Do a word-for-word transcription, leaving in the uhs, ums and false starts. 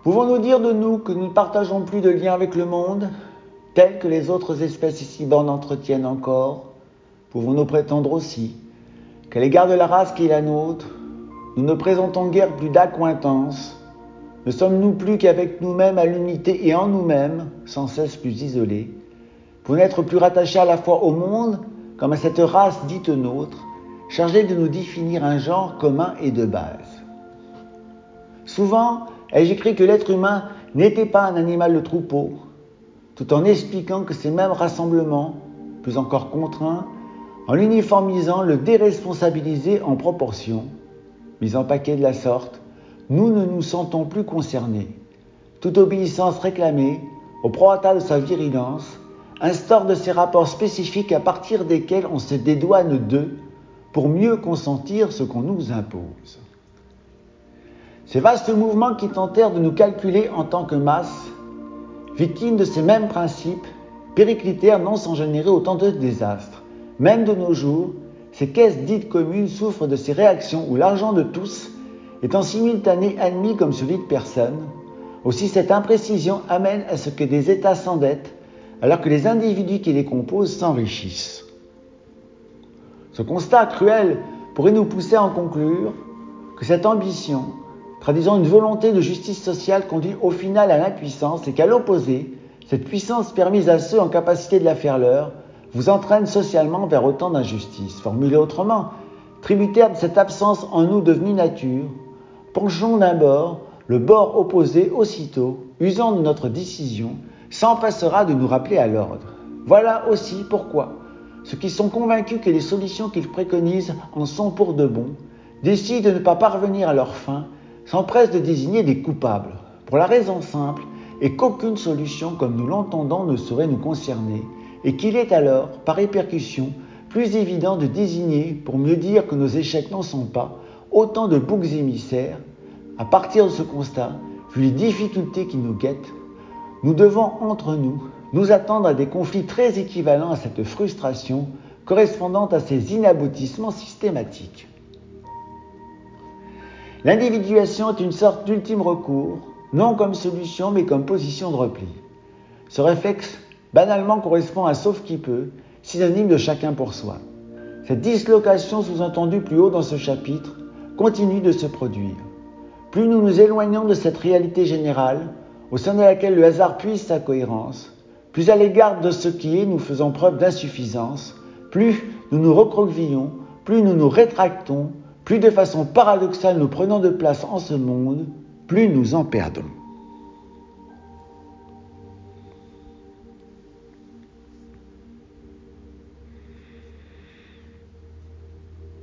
Pouvons-nous dire de nous que nous ne partageons plus de lien avec le monde, tel que les autres espèces ici-bas en entretiennent encore? Pouvons-nous prétendre aussi qu'à l'égard de la race qui est la nôtre, nous ne présentons guère plus d'accointance? Ne sommes-nous plus qu'avec nous-mêmes à l'unité et en nous-mêmes, sans cesse plus isolés, pour n'être plus rattachés à la fois au monde comme à cette race dite nôtre, chargée de nous définir un genre commun et de base? Souvent, ai-je écrit que l'être humain n'était pas un animal de troupeau, tout en expliquant que ces mêmes rassemblements, plus encore contraints, en l'uniformisant, le déresponsabilisaient en proportion. Mis en paquet de la sorte, nous ne nous sentons plus concernés. Toute obéissance réclamée, au prorata de sa virulence, instaure de ces rapports spécifiques à partir desquels on se dédouane d'eux pour mieux consentir ce qu'on nous impose. Ces vastes mouvements qui tentèrent de nous calculer en tant que masse, victimes de ces mêmes principes, périclitèrent non sans générer autant de désastres. Même de nos jours, ces caisses dites communes souffrent de ces réactions où l'argent de tous est en simultané admis comme celui de personne. Aussi cette imprécision amène à ce que des États s'endettent, alors que les individus qui les composent s'enrichissent. Ce constat cruel pourrait nous pousser à en conclure que cette ambition, traduisant une volonté de justice sociale, conduit au final à l'impuissance et qu'à l'opposé, cette puissance permise à ceux en capacité de la faire leur, vous entraîne socialement vers autant d'injustices. Formulé autrement, tributaire de cette absence en nous devenue nature, penchons d'un bord, le bord opposé aussitôt, usant de notre décision, s'empressera de nous rappeler à l'ordre. Voilà aussi pourquoi ceux qui sont convaincus que les solutions qu'ils préconisent en sont pour de bon, décident de ne pas parvenir à leur fin, s'empressent de désigner des coupables, pour la raison simple et qu'aucune solution comme nous l'entendons ne saurait nous concerner, et qu'il est alors, par répercussion, plus évident de désigner, pour mieux dire que nos échecs n'en sont pas, autant de boucs émissaires. À partir de ce constat, vu les difficultés qui nous guettent, nous devons, entre nous, nous attendre à des conflits très équivalents à cette frustration, correspondant à ces inaboutissements systématiques. L'individuation est une sorte d'ultime recours, non comme solution mais comme position de repli. Ce réflexe, banalement, correspond à sauf qui peut, synonyme de chacun pour soi. Cette dislocation sous-entendue plus haut dans ce chapitre continue de se produire. Plus nous nous éloignons de cette réalité générale, au sein de laquelle le hasard puise sa cohérence, plus à l'égard de ce qui est nous faisons preuve d'insuffisance, plus nous nous recroquevillons, plus nous nous rétractons, plus de façon paradoxale nous prenons de place en ce monde, plus nous en perdons.